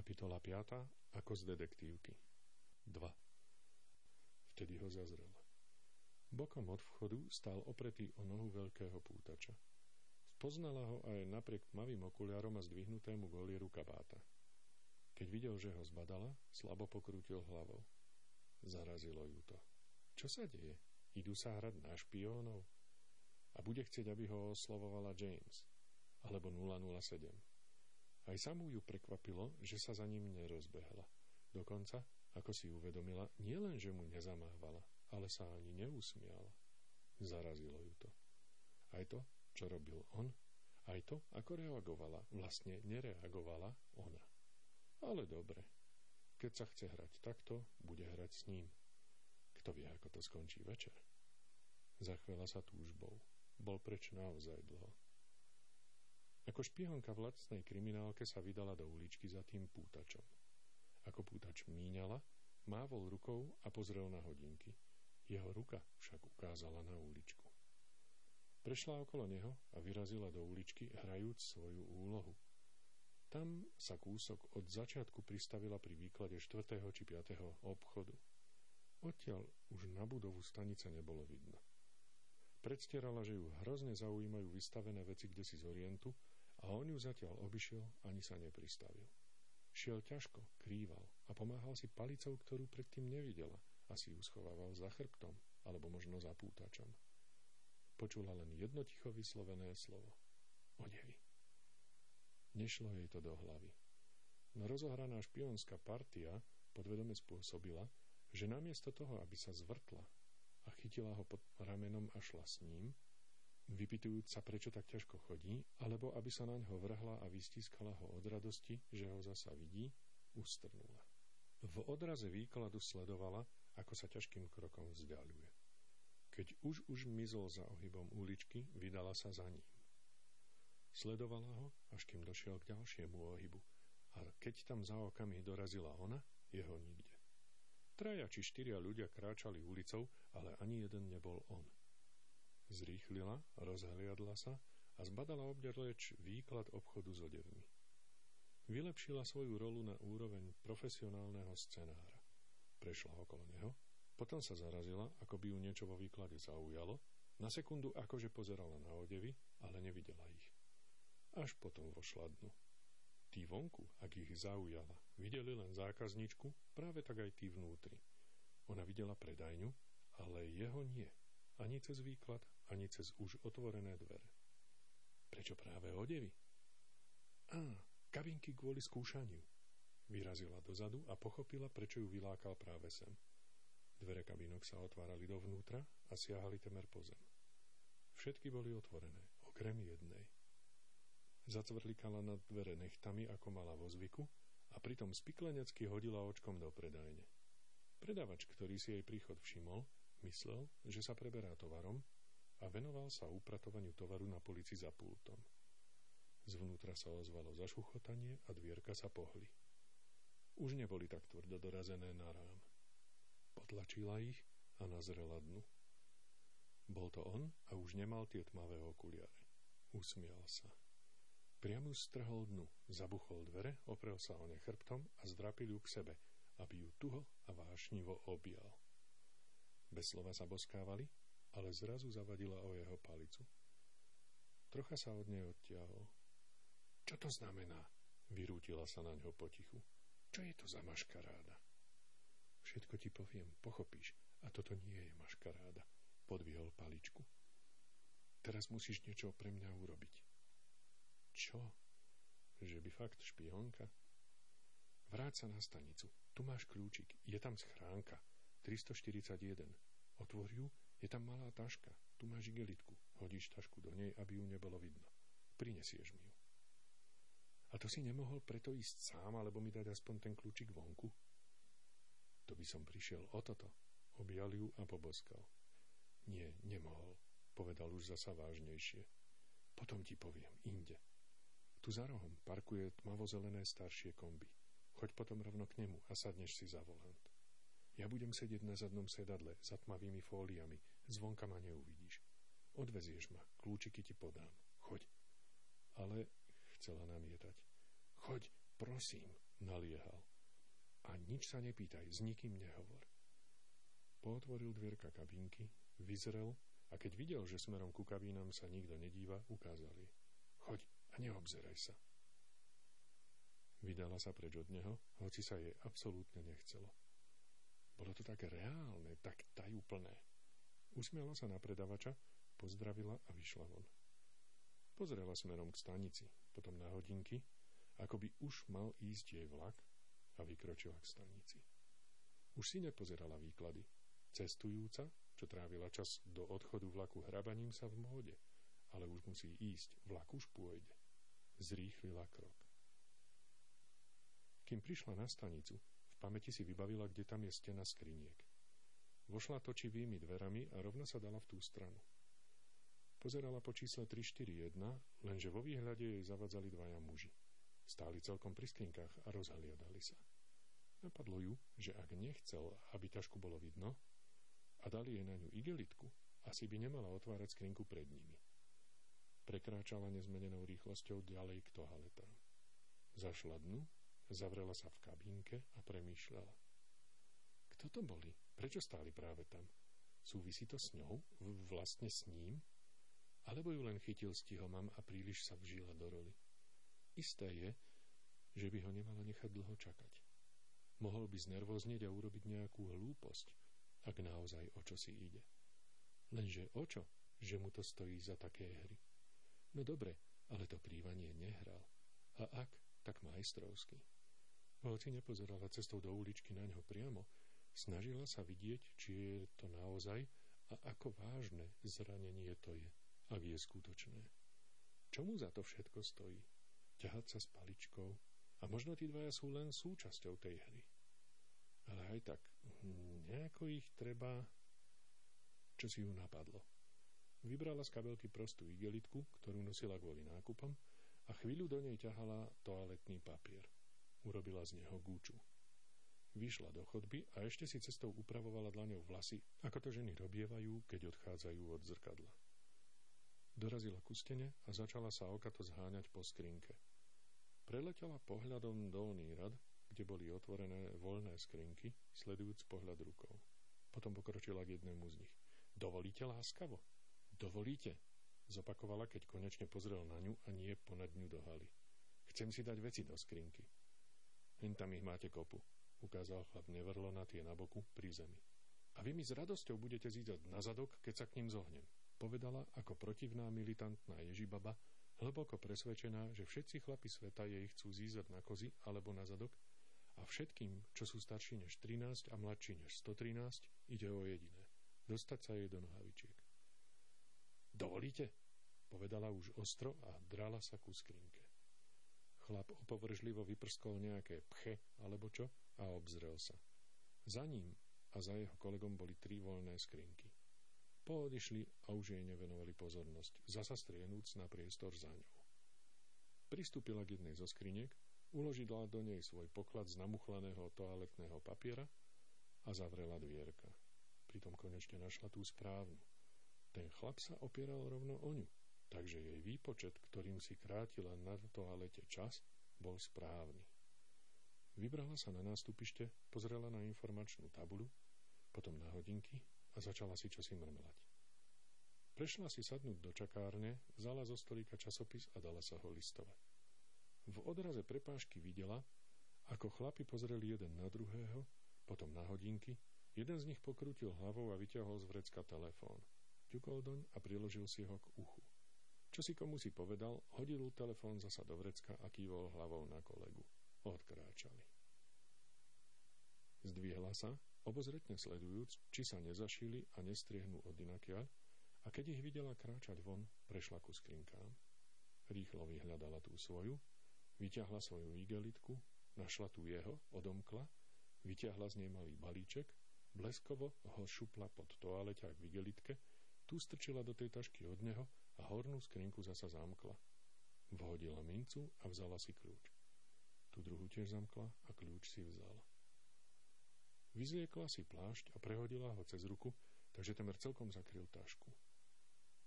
Kapitola 5. Ako z detektívky 2. Vtedy ho zazrela. Bokom od vchodu stál opretý o nohu veľkého pútača. Spoznala ho aj napriek tmavým okuliarom a zdvihnutému golieru kabáta. Keď videl, že ho zbadala, slabo pokrútil hlavou. Zarazilo ju to. Čo sa deje? Idú sa hrať na špiónov? A bude chcieť, aby ho oslovovala James alebo 007. Aj samú ju prekvapilo, že sa za ním nerozbehla. Dokonca, ako si uvedomila, nielen, že mu nezamávala, ale sa ani neusmiala. Zarazilo ju to. Aj to, čo robil on, aj to, ako reagovala, vlastne nereagovala ona. Ale dobre, keď sa chce hrať takto, bude hrať s ním. Kto vie, ako to skončí večer? Zachvela sa túžbou. Bol preč naozaj dlho. Ako špionka v lacnej kriminálke sa vydala do uličky za tým pútačom. Ako pútač míňala, mávol rukou a pozrel na hodinky. Jeho ruka však ukázala na uličku. Prešla okolo neho a vyrazila do uličky, hrajúc svoju úlohu. Tam sa kúsok od začiatku pristavila pri výklade 4. či 5. obchodu. Odtiaľ už na budovu stanice nebolo vidno. Predstierala, že ju hrozne zaujímajú vystavené veci kdesi z Orientu a on ju zatiaľ obišiel, ani sa nepristavil. Šiel ťažko, krýval a pomáhal si palicou, ktorú predtým nevidela, asi ju schovával za chrbtom alebo možno za pútačom. Počula len jedno ticho vyslovené slovo. Odevy. Nešlo jej to do hlavy. No rozohraná špionská partia podvedome spôsobila, že namiesto toho, aby sa zvrtla a chytila ho pod ramenom a šla s ním, vypytujúc sa, prečo tak ťažko chodí, alebo aby sa naň ho vrhla a vystiskala ho od radosti, že ho zasa vidí, ustrnula. V odraze výkladu sledovala, ako sa ťažkým krokom vzdialuje. Keď už mizol za ohybom uličky, vydala sa za ním. Sledovala ho, až kým došiel k ďalšiemu ohybu, a keď tam za okamih dorazila ona, jeho nikde. 3 či 4 ľudia kráčali ulicou, ale ani jeden nebol on. Zrýchlila, rozhliadla sa a zbadala obďaleč výklad obchodu s odevmi. Vylepšila svoju rolu na úroveň profesionálneho scenára. Prešla okolo neho, potom sa zarazila, ako by ju niečo vo výklade zaujalo, na sekundu akože pozerala na odevy, ale nevidela ich. Až potom vošla dnu. Tí vonku, ak ich zaujala, videli len zákazničku, práve tak aj tí vnútri. Ona videla predajňu, ale jeho nie. Ani cez výklad, ani cez už otvorené dvere. Prečo práve odevy? Kabinky kvôli skúšaniu. Vyrazila dozadu a pochopila, prečo ju vylákal práve sem. Dvere kabínok sa otvárali dovnútra a siahali temer po zem. Všetky boli otvorené, okrem jednej. Zacvrlikala nad dvere nechtami, ako mala vo zvyku, a pritom spiklenecky hodila očkom do predajne. Predavač, ktorý si jej príchod všimol, myslel, že sa preberá tovarom a venoval sa upratovaniu tovaru na polici za pultom. Zvnútra sa ozvalo zašuchotanie a dvierka sa pohli. Už neboli tak tvrdo dorazené na rám. Potlačila ich a nazrela dnu. Bol to on a už nemal tie tmavé okuliare. Usmial sa. Priamo strhol dnu, zabuchol dvere, oprel sa o ne chrbtom a zdrapil ju k sebe, aby ju tuho a vášnivo objal. Bez slova sa boskávali, ale zrazu zavadila o jeho palicu. Trocha sa od nej odtiahol. Čo to znamená? Vyrútila sa na ňo potichu. Čo je to za maškaráda? Všetko ti poviem, pochopíš, a toto nie je maškaráda. Podvihol paličku. Teraz musíš niečo pre mňa urobiť. Čo? Že by fakt špionka? Vráť sa na stanicu. Tu máš kľúčik. Je tam schránka. 341. Otvor ju, je tam malá taška. Tu máš igelitku. Hodíš tašku do nej, aby ju nebolo vidno. Prinesieš mi ju. A to si nemohol preto ísť sám, alebo mi dať aspoň ten kľúčik vonku? To by som prišiel o toto. Objal ju a poboskal. Nie, nemohol, povedal už zasa vážnejšie. Potom ti poviem, inde. Tu za rohom parkuje tmavozelené staršie kombi. Choď potom rovno k nemu a sadneš si za volant. Ja budem sedieť na zadnom sedadle za tmavými fóliami. Zvonka ma neuvidíš. Odvezieš ma, kľúčiky ti podám. Choď. Ale chcela namietať. Choď, prosím. naliehal. A nič sa nepýtaj, s nikým nehovor. Pootvoril dvierka kabínky, vyzrel a keď videl, že smerom ku kabínam sa nikto nedíva, ukázal jej. Choď a neobzeraj sa. Vydala sa preč od neho, hoci sa jej absolútne nechcelo. Bolo to tak reálne, tak tajúplné. Usmiala sa na predavača, pozdravila a vyšla von. Pozrela smerom k stanici, potom na hodinky, ako by už mal ísť jej vlak, a vykročila k stanici. Už si nepozerala výklady. Cestujúca, čo trávila čas do odchodu vlaku hrabaním sa v móde, ale už musí ísť, vlak už pôjde. Zrýchlila krok. Kým prišla na stanicu, v pamäti si vybavila, kde tam je stena skriniek. Vošla točivými dverami a rovno sa dala v tú stranu. Pozerala po čísle 341, lenže vo výhľade jej zavadzali dvaja muži. Stáli celkom pri skrinkách a rozhliadali sa. Napadlo ju, že ak nechcel, aby tašku bolo vidno a dali jej na ňu igelitku, asi by nemala otvárať skrinku pred nimi. Prekráčala nezmenenou rýchlosťou ďalej k toaletám. Zašla dnu, zavrela sa v kabínke a premýšľala. Kto to boli? Prečo stáli práve tam? Súvisí to s ňou? Vlastne s ním? Alebo ju len chytil stihomam a príliš sa vžila do roli? Isté je, že by ho nemala nechať dlho čakať. Mohol by znervoznieť a urobiť nejakú hlúposť, ak naozaj o čo si ide. Lenže o čo, že mu to stojí za také hry? No dobre, ale to prívanie nehral. A ak, tak majstrovsky. Hoci nepozerala cestou do uličky na ňo priamo, snažila sa vidieť, či je to naozaj a ako vážne zranenie to je, ak je skutočné. Čomu za to všetko stojí? Ťahať sa s paličkou a možno tí dvaja sú len súčasťou tej hry. Ale aj tak, nejako ich treba... Čo si ju napadlo? Vybrala z kabelky prostú igelitku, ktorú nosila kvôli nákupom a chvíľu do nej ťahala toaletný papier. Urobila z neho gúču. Vyšla do chodby a ešte si cestou upravovala dlaňou vlasy, ako to ženy robievajú, keď odchádzajú od zrkadla. Dorazila ku stene a začala sa okato zháňať po skrinke. Preletela pohľadom dolný rad, kde boli otvorené voľné skrinky, sledujúc pohľad rukou. Potom pokročila k jednému z nich. Dovolíte láskavo? Dovolíte? Zopakovala, keď konečne pozrel na ňu a nie ponad ňu do haly. Chcem si dať veci do skrinky. Hen tam ich máte kopu, ukázal chlap nevrlo na tie na boku pri zemi. A vy mi s radosťou budete zízať na zadok, keď sa k ním zohnem. Povedala ako protivná militantná Ježibaba, hlboko presvedčená, že všetci chlapi sveta jej chcú zízať na kozy alebo na zadok a všetkým, čo sú starší než 13 a mladší než 113, ide o jediné. Dostať sa jej do nohavičiek. Dovolíte? Povedala už ostro a drala sa ku skrinke. Chlap opovržlivo vyprskol nejaké pche alebo čo a obzrel sa. Za ním a za jeho kolegom boli 3 voľné skrinky. Poodišli a už jej nevenovali pozornosť, zasa striehnúc na priestor za ňou. Pristúpila k jednej zo skriniek, uložila do nej svoj poklad z namuchlaného toaletného papiera a zavrela dvierka. Pritom konečne našla tú správnu. Ten chlap sa opieral rovno o ňu, takže jej výpočet, ktorým si krátila na toalete čas, bol správny. Vybrala sa na nástupište, pozrela na informačnú tabuľu, potom na hodinky a začala si čosi mrmlať. Prešla si sadnúť do čakárne, vzala zo stolíka časopis a dala sa ho listovať. V odraze prepážky videla, ako chlapi pozreli jeden na druhého, potom na hodinky, jeden z nich pokrútil hlavou a vyťahol z vrecka telefón. Ťukol doň a priložil si ho k uchu. Čo si komu si povedal, hodil telefón zasa do vrecka a kývol hlavou na kolegu. Odkráčali. Zdvihla sa, obozretne sledujúc, či sa nezašili a nestriehnú odinakiaľ, a keď ich videla kráčať von, prešla ku skrinkám. Rýchlo vyhľadala tú svoju, vyťahla svoju igelitku, našla tú jeho, odomkla, vyťahla z nej malý balíček, bleskovo ho šupla pod toaleťák v igelitke, tú strčila do tej tašky od neho a hornú skrinku zasa zamkla. Vhodila mincu a vzala si kľúč. Tú druhú tiež zamkla a kľúč si vzala. Vyzliekla si plášť a prehodila ho cez ruku, takže temer celkom zakryl tašku.